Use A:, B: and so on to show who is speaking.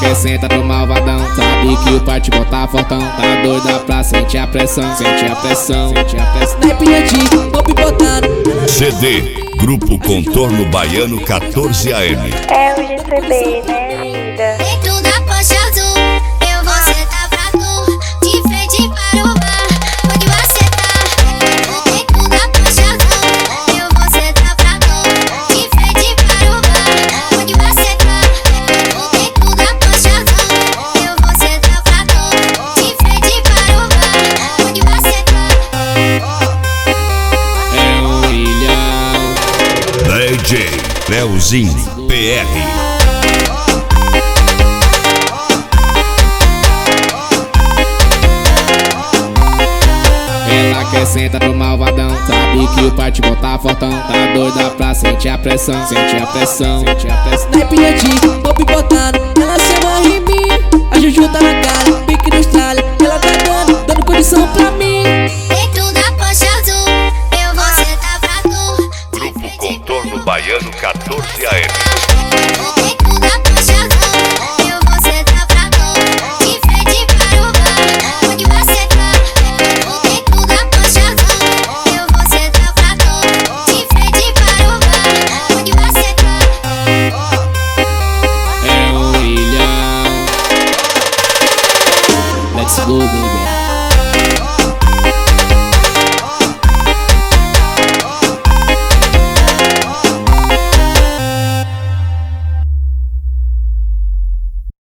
A: quer senta pro malvadão. Sabe que o parte botar fortão. Tá doida pra sentir a pressão. Sente a pressão, sente a pressão.
B: Snipe vou pipotando.
C: CD Grupo Contorno Baiano 14 AM.
D: É o GCB, né, vida?
E: Dentro da Porsche azul, eu vou sentar pra tu, de frente para o bar, onde você tá. Dentro da Porsche azul, eu vou sentar pra tu, de frente para o bar, onde você tá. Dentro da Porsche azul, eu vou sentar pra tu, de frente para o bar, onde você tá.
A: É um milhão.
C: DJ Leozinho PR.
A: Ela quer senta pro malvadão. Sabe que o parte botar fortão. Tá doida pra sentir a pressão. Sente a pressão, sente a pressão.
B: Snipe vou pipotando. Ela se amarra em mim, a Juju tá na cara, pique na Austrália. Ela tá dando condição pra mim.
E: Dentro da Porsche azul, eu vou sentar pra tu.
C: Grupo Contorno Baiano 14 AM.
E: Dentro da Porsche azul, eu vou sentar pra tu, de frente para o bar, onde você tá. Dentro da Porsche azul, eu vou sentar pra tu, de frente para o bar, onde você tá.
A: É um milhão. Let's go, baby.